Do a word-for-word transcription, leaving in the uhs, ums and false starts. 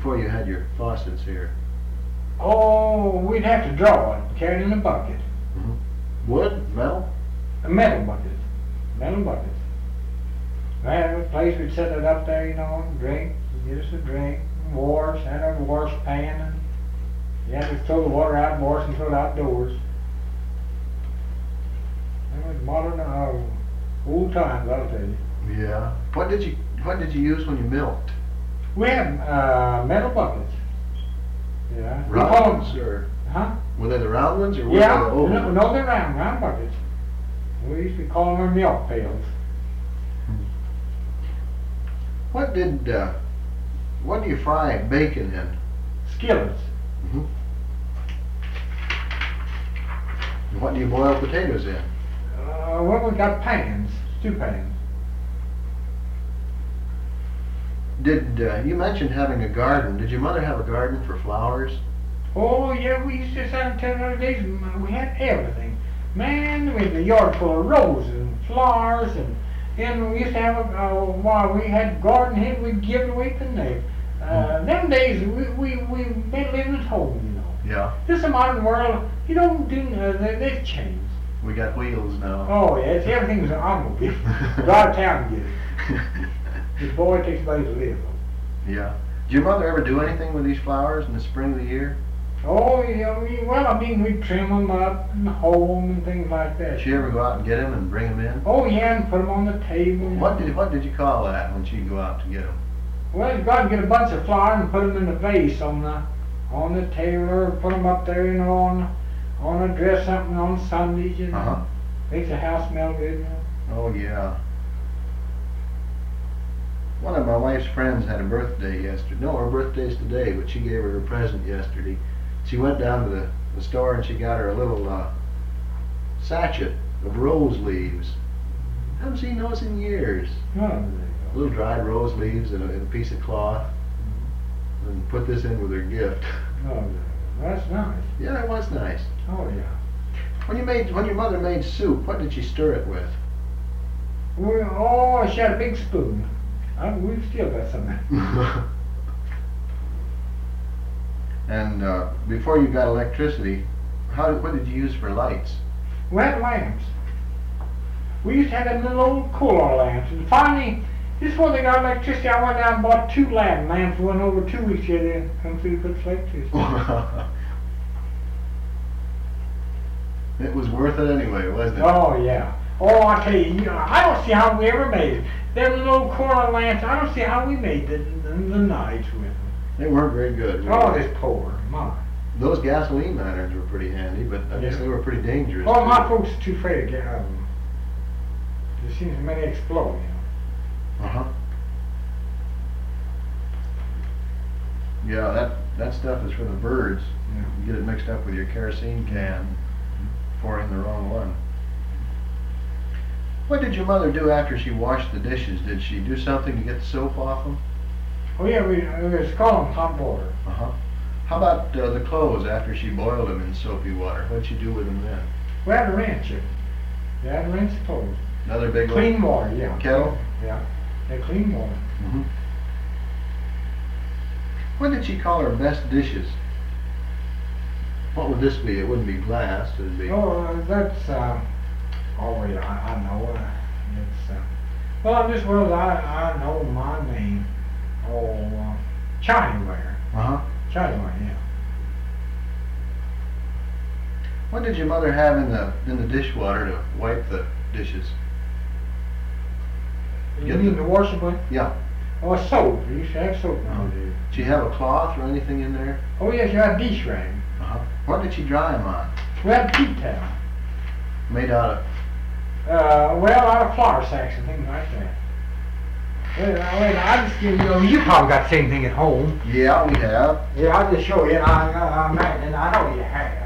before you had your faucets here? Oh, we'd have to draw it, carry it in a bucket. Mm-hmm. Wood? Metal? A metal bucket. Metal bucket. We had a place we'd set it up there, you know, and drink, get us a drink, wash, had our wash pan, and you had to throw the water out, wash and throw it outdoors. It was modern, uh, old times, I'll tell you. Yeah. What did you What did you use when you milked? We had uh, metal buckets. Yeah. We Round call them, ones, or huh? were they the round ones, or were Yeah, they the oval no, ones? no, they're round, round buckets. We used to call them our milk pails. What did uh, What do you fry bacon in? Skillets. Mm-hmm. And what do you boil potatoes in? Uh, well, we got pans, stew pans. Did uh, you mentioned having a garden? Did your mother have a garden for flowers? Oh, yeah, we used to sit and tell other days, we had everything. Man, we had a yard full of roses and flowers, and and we used to have a, uh, while we had garden here, we'd give it away to the neighbor. Uh, Mm. them days, we, we, we made living at home, you know. Yeah. This modern world, you don't do, uh, they, they've changed. We got wheels now. Oh, yeah, it's, everything's an automobile. Drive town and get it. This boy takes money to live. Yeah. Did your mother ever do anything with these flowers in the spring of the year? Oh, yeah, we, well, I mean, we trim them up and hoe them and things like that. Did she ever go out and get them and bring them in? Oh, yeah, and put them on the table. What did What did you call that when she'd go out to get them? Well, you go out and get a bunch of flowers and put them in a vase on the on the table, or put them up there, you know, on on a dress something on Sundays, you know. Uh huh. Makes the house smell good, you know. Oh yeah. One of my wife's friends had a birthday yesterday. No, her birthday's today, but she gave her a present yesterday. She went down to the, the store and she got her a little uh, sachet of rose leaves. Haven't seen those in years. Oh, there you go. Little dried rose leaves and a, and a piece of cloth. And put this in with her gift. Oh, there you go. That's nice. Yeah, it was nice. Oh, yeah. When you made, when your mother made soup, what did she stir it with? We, oh, she had a big spoon. I, we've still got some of that. And uh, before you got electricity, how did, what did you use for lights? We had lamps. We used to have them little old coal oil lamps. And finally, this before they got electricity, I went down and bought two lamp lamps. Went over two weeks ago to come through to put electricity. It was worth it anyway, wasn't it? Oh, yeah. Oh, I tell you, you know, I don't see how we ever made it. Them little coal oil lamps, I don't see how we made the, the, the nights with them. They weren't very good. Oh, Really. this poor, my. Those gasoline lanterns were pretty handy, but I guess Yeah. they were pretty dangerous. Oh, too. my folks are too afraid to get out of them. There seems many explode, you know. Uh huh. Yeah, that that stuff is for the birds. Yeah. You get it mixed up with your kerosene can, pouring the wrong one. What did your mother do after she washed the dishes? Did she do something to get the soap off them? Oh yeah, we, we was calling them hot water. Uh huh. How about uh, the clothes after she boiled them in soapy water? What'd she do with them then? We had to rinse it. We had to rinse the clothes. Another big Clean water, yeah. kettle? Yeah, yeah, clean water. Mm-hmm. What did she call her best dishes? What would this be? It wouldn't be glass. It'd be. Oh, uh, that's, uh, oh yeah, I, I know. Uh, it's, uh, well, in this world, I, I know my name. Oh, uh, Chinaware. Uh huh. Chinaware, yeah. What did your mother have in the in the dishwater to wipe the dishes? You Get mean the- the washing with? Yeah. Oh, soap. You used to have soap nowadays. Did she have a cloth or anything in there? Oh yes, you had dish rag. Uh huh. What did she dry them on? We had a tea towel. Made out of. Uh, well, out of flour sacks and things like that. Well, I, mean, I just give you, know, you probably got the same thing at home. Yeah, we have. Yeah, I'll just show you, and I, I, I, and I know you have.